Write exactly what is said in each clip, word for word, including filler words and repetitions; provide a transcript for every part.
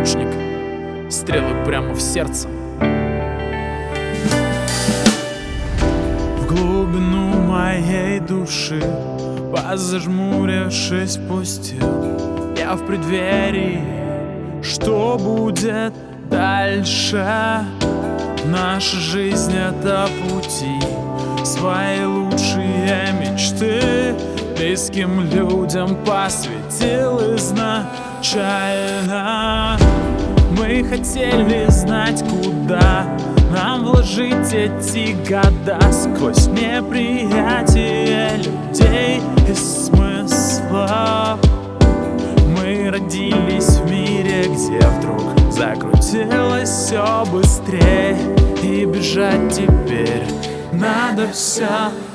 Лучник, стрелы прямо в сердце. В глубину моей души, позажмурившись, пустил я в преддверии, что будет дальше. Наша жизнь — это пути, свои лучшие мечты близким людям посвятил изначально. Мы хотели знать, куда нам вложить эти года, сквозь неприятие людей и смысла. Мы родились в мире, где вдруг закрутилось все быстрее, и бежать теперь надо все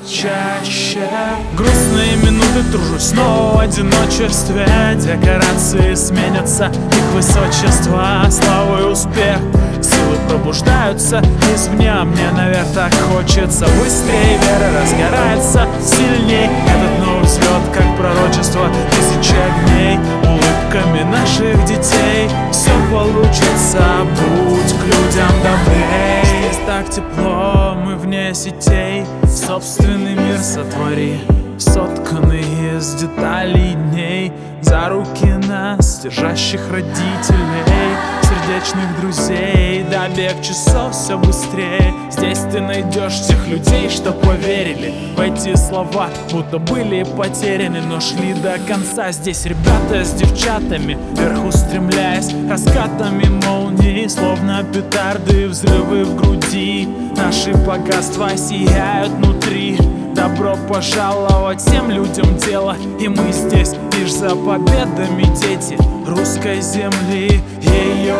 чаще. Грустные минуты, тружусь снова в одиночестве. Декорации сменятся, их высочество, слава и успех. Силы пробуждаются извне, а мне наверх так хочется быстрее. Вера разгорается сильней, этот новый взлет, как пророчество тысячи огней. Улыбками наших детей все получится, будь к людям добрей. Здесь так тепло, мы вне сетей, собственный мир сотвори, сотканный из деталей дней. За руки нас, держащих родителей, сердечных друзей, до бег часов все быстрее. Здесь ты найдешь тех людей, что поверили в эти слова, будто были потеряны, но шли до конца. Здесь ребята с девчатами, вверх устремляясь раскатами молний, словно петарды, взрывы в груди. Наши богатства сияют внутри. Добро пожаловать всем людям дело, и мы здесь лишь за победами, дети русской земли, ее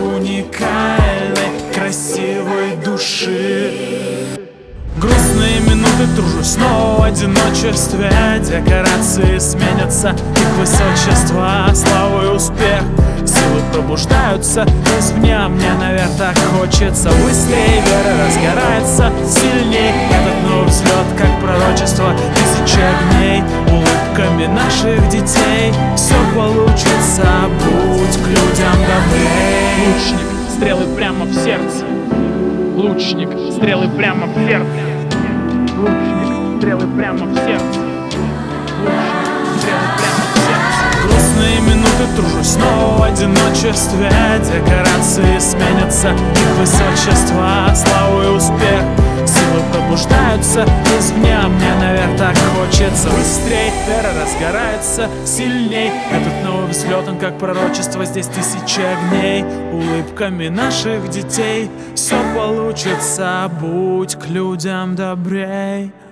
уникальной, красивой души. Грустные минуты, тружусь снова в одиночестве. Декорации сменятся, их высочество, слава и успех. Силы пробуждаются извне, а мне наверх так хочется быстрее. Вера разгорается сильней, этот новый взлет, как пророчество тысячи огней. Улыбками наших детей все получится, будь к людям добрей. Лучник, стрелы прямо в сердце. Лучник, стрелы прямо в сердце. Лучник, стрелы прямо в сердце. Лучник, стрелы прямо в сердце. Грустные минуты, тружусь снова в одиночестве. Декорации сменятся, их высочество, слава и успех. Силы пробуждаются извне, а мне наверх так хочется быстрей. Вера разгорается сильней, этот новый взлет, он как пророчество, здесь тысячи огней. Улыбками наших детей все получится, будь к людям добрей.